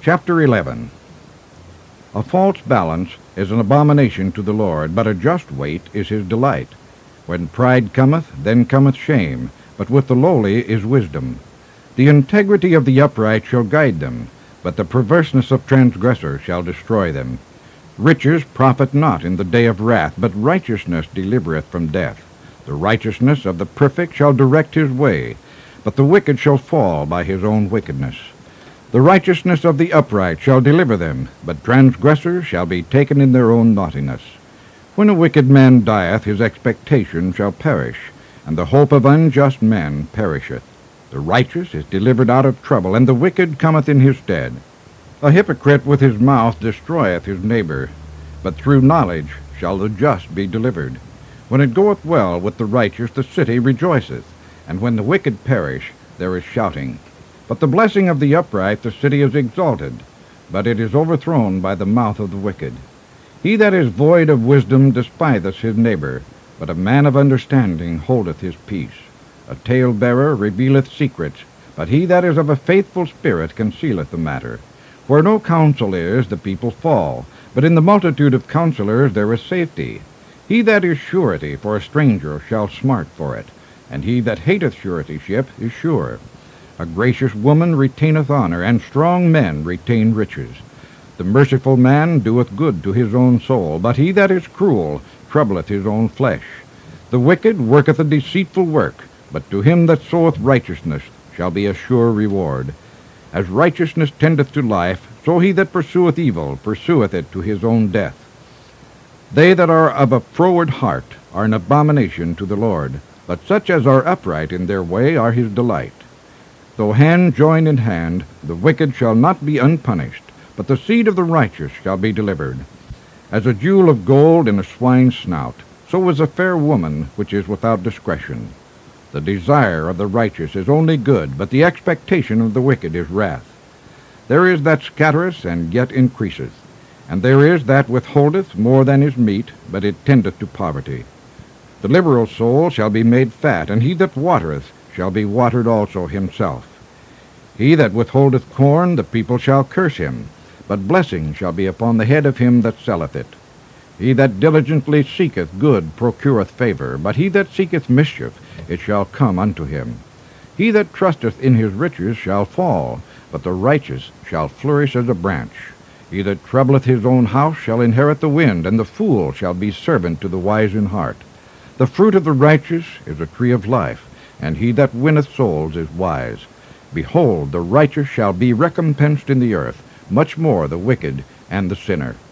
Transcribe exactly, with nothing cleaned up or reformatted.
Chapter eleven. A false balance is an abomination to the Lord, but a just weight is his delight. When pride cometh, then cometh shame, but with the lowly is wisdom. The integrity of the upright shall guide them, but the perverseness of transgressors shall destroy them. Riches profit not in the day of wrath, but righteousness delivereth from death. The righteousness of the perfect shall direct his way, but the wicked shall fall by his own wickedness. The righteousness of the upright shall deliver them, but transgressors shall be taken in their own naughtiness. When a wicked man dieth, his expectation shall perish, and the hope of unjust men perisheth. The righteous is delivered out of trouble, and the wicked cometh in his stead. A hypocrite with his mouth destroyeth his neighbor, but through knowledge shall the just be delivered. When it goeth well with the righteous, the city rejoiceth, and when the wicked perish, there is shouting. But the blessing of the upright, the city is exalted, but it is overthrown by the mouth of the wicked. He that is void of wisdom despiseth his neighbor, but a man of understanding holdeth his peace. A talebearer revealeth secrets, but he that is of a faithful spirit concealeth the matter. Where no counsel is, the people fall, but in the multitude of counselors there is safety. He that is surety for a stranger shall smart for it, and he that hateth suretyship is sure. A gracious woman retaineth honor, and strong men retain riches. The merciful man doeth good to his own soul, but he that is cruel troubleth his own flesh. The wicked worketh a deceitful work, but to him that soweth righteousness shall be a sure reward. As righteousness tendeth to life, so he that pursueth evil pursueth it to his own death. They that are of a froward heart are an abomination to the Lord, but such as are upright in their way are his delight. Though hand join in hand, the wicked shall not be unpunished, but the seed of the righteous shall be delivered. As a jewel of gold in a swine's snout, so is a fair woman which is without discretion. The desire of the righteous is only good, but the expectation of the wicked is wrath. There is that scattereth and yet increaseth, and there is that withholdeth more than is meet, but it tendeth to poverty. The liberal soul shall be made fat, and he that watereth shall be watered also himself. He that withholdeth corn, the people shall curse him, but blessing shall be upon the head of him that selleth it. He that diligently seeketh good procureth favor, but he that seeketh mischief, it shall come unto him. He that trusteth in his riches shall fall, but the righteous shall flourish as a branch. He that troubleth his own house shall inherit the wind, and the fool shall be servant to the wise in heart. The fruit of the righteous is a tree of life, and he that winneth souls is wise. Behold, the righteous shall be recompensed in the earth, much more the wicked and the sinner.